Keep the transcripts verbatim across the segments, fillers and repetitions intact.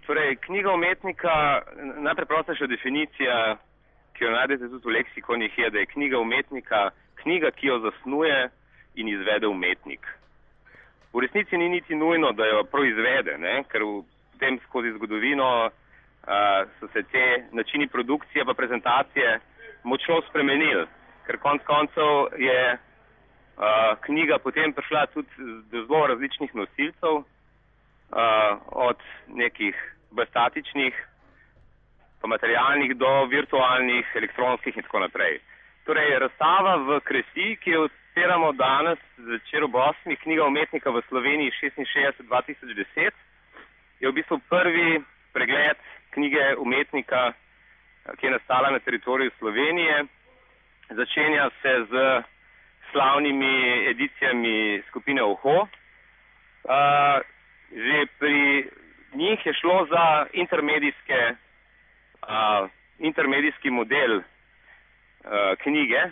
Torej, knjiga umetnika, najpreprostejša definicija, ki jo najdete tudi v leksikonih, je, da je knjiga umetnika knjiga, ki jo zasnuje in izvede umetnik. V resnici ni niti nujno, da jo proizvede, ne? Ker v tem skozi zgodovino a, so se te načini produkcije pa prezentacije močno spremenili, ker konec koncev je a, knjiga potem prišla tudi do zelo različnih nosilcev, a, od nekih bolj statičnih, pa materialnih do virtualnih, elektronskih in tako naprej. Torej, razstava v Kresi, ki jo odpiramo danes zvečer ob osmih, knjiga umetnika v Sloveniji šestinšestdeset dva tisoč deset, je v bistvu prvi pregled knjige umetnika, ki je nastala na teritoriju Slovenije. Začenja se z slavnimi edicijami skupine Oho. Uh, že pri njih je šlo za intermedijske, uh, intermedijski model uh, knjige,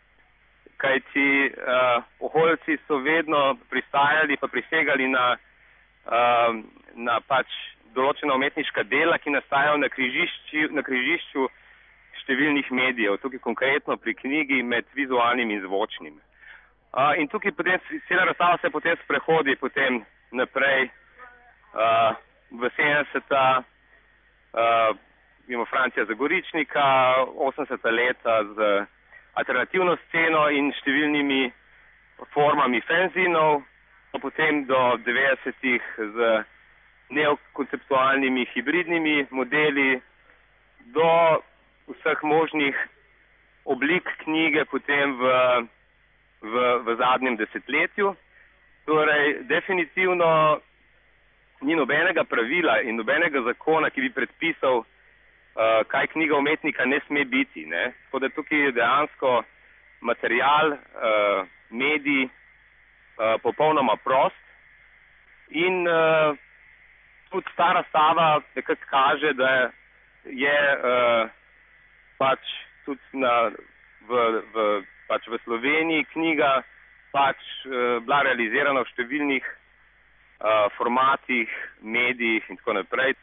kajti uh, oholjci so vedno pristajali pa prisegali na, uh, na pač določena umetniška dela, ki nastajajo na križišču, na križišču številnih medijev, tukaj konkretno pri knjigi med vizualnim in zvočnim. Uh, in tukaj potem, cela razstava se potem sprehodi potem naprej uh, v sedemdeseta, uh, imamo Francija Zagoričnika, osemdeseta leta z alternativno sceno in številnimi formami fanzinov, pa potem do devetdesetih z neokonceptualnimi hibridnimi modeli, do vseh možnih oblik knjige potem v, v, v zadnjem desetletju. Torej, definitivno ni nobenega pravila in nobenega zakona, ki bi predpisal, uh, kaj knjiga umetnika ne sme biti. Ne? Tako da tukaj je dejansko material, uh, medij, uh, popolnoma prost in uh, tudi ta razstava nekako kaže, da je uh, pač tudi na, v, v, pač v Sloveniji knjiga pač uh, bila realizirana v številnih uh, formatih, medijih in tako naprej.